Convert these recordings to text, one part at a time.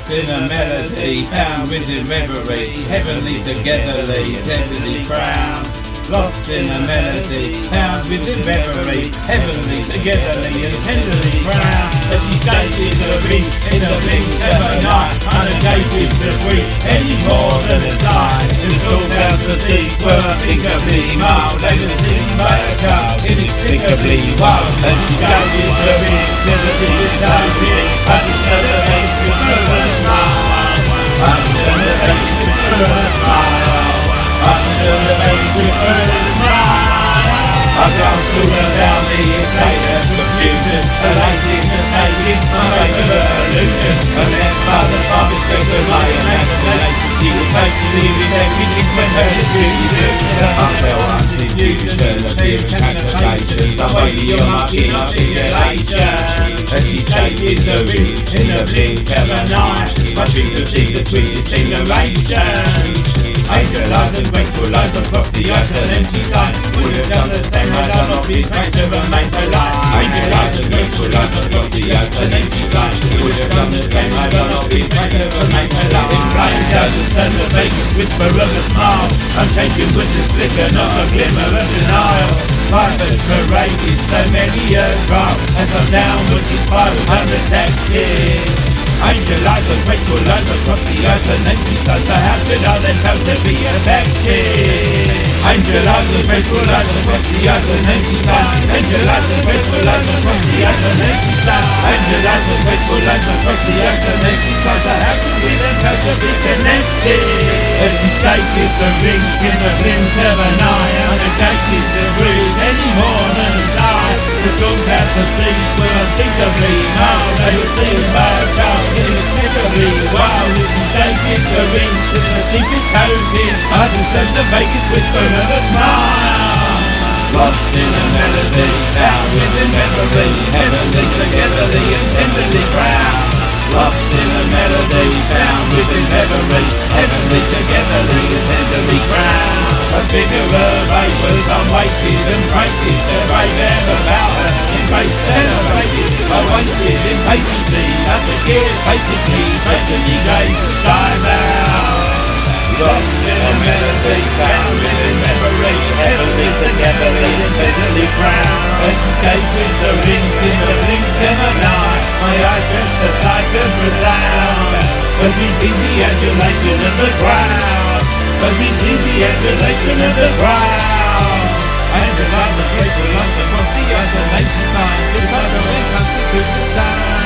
Lost in a melody, found within reverie, heavenly togetherly, tenderly crowned. Lost in a melody, found within reverie, heavenly togetherly and tenderly crowned. As she skated the ring in the blink of a night, unagated to breathe any more than a sigh. The storm out to sea were unthinkably mild, they were seen by a child inexplicably wild. As she skated the ring till the ticket ring, until the face was full of smile, until the face was full of smile, until the face was full of smile. I've gone through and down the estate of confusion, elated, mistaken, my fate of illusion, and left by the father's strength of my imagination. She was basically with everything when her really do. I felt unseduction, a fear of cancellation, some way beyond my articulation. As she skated the ring in the blink of an eye, my dream to see the sweetest generation. Angel eyes and grateful eyes across the ice and empty time. Would have done the same had I not been trying to remain polite. Angel eyes and grateful eyes across the ice and empty time. Would have done the same had I not been trying to remain polite. In flying down the sun, the vagrant whisper of a smile. Untaken with a flicker, not a glimmer of denial. Life has paraded so many a trial, as I'm downwardly spiraled undetected. Angel eyes and grateful eyes across the ice and empty sight. So how could I then fail to be affected? Angel eyes and grateful eyes across the ice and empty sight. Angel eyes and grateful eyes across the ice and empty sight. Angel eyes and grateful eyes across the ice and empty sight. So how could we then fail to be connected? As she skated the ring in the blink of an eye, unagated to breathe any more than a sigh. The storms out the sea were unthinkably mild, they were seen by a child inexplicably wild. As she skated the ring to the deepest token, I discerned the vaguest whisper of a smile. Lost in a melody, found within memory, heavenly togetherly and tenderly crowned. Lost in a melody, found within memory, heavenly togetherly and tenderly crowned. A figure of eight was unweighted and prated, the brave air about her, embraced, celebrated. I waited impatiently, at the gears basically, vacantly gazed the skies out. Lost in a melody, found within memory, heavenly togetherly and tenderly crowned. As she skated the ring in the blink of an eye, my eyes just the sight of resound. As we beat the adulation of the crowd, as we beat the adulation of the crowd. Angel eyes and grateful eyes across the isolation sign, it's like the wind comes to keep the sound.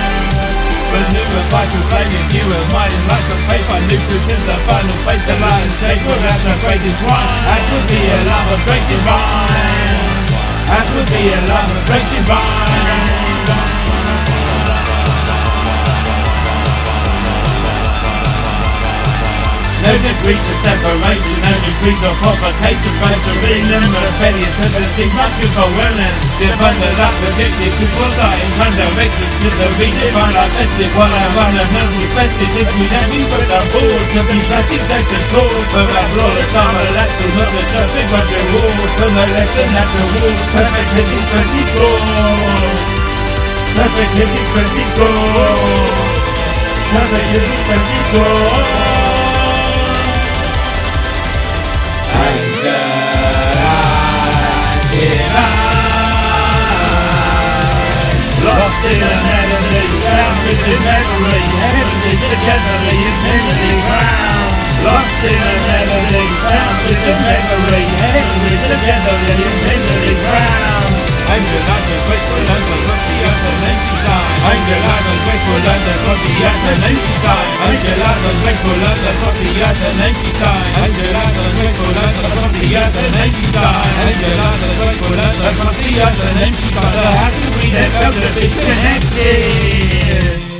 But new and vital flaming you and mine like some paper, new pretends the final fate, the line take what that's a great entwine. That would be a love of great divine. That would be a love of great divine. No degrees of separation, no degrees of provocation, but serene and rebellious and the stigmatical wellness. Define the life predicted, because I am undirected to the redefine I tested while I run a mercy vested. If we let me put the board to be plastic text and claws, for our flawless armor lateral, not the traffic but reward. From the left and natural wall, perfect hitting 20 score. Perfect hitting 20 score. Perfect hitting 20 score. Lost in a melody, found within memory, heavenly togetherly and tenderly crowned. Lost in a melody, found within memory, heavenly togetherly and tenderly crowned. Angel eyes and grateful eyes across the earth and empty side. Angel eyes and grateful eyes across the earth and empty side. Angel eyes and grateful eyes across the earth and empty side. Angel eyes and grateful eyes across the earth and empty side. Angel eyes and grateful eyes across the earth and empty side. So how do we then fail to be connected?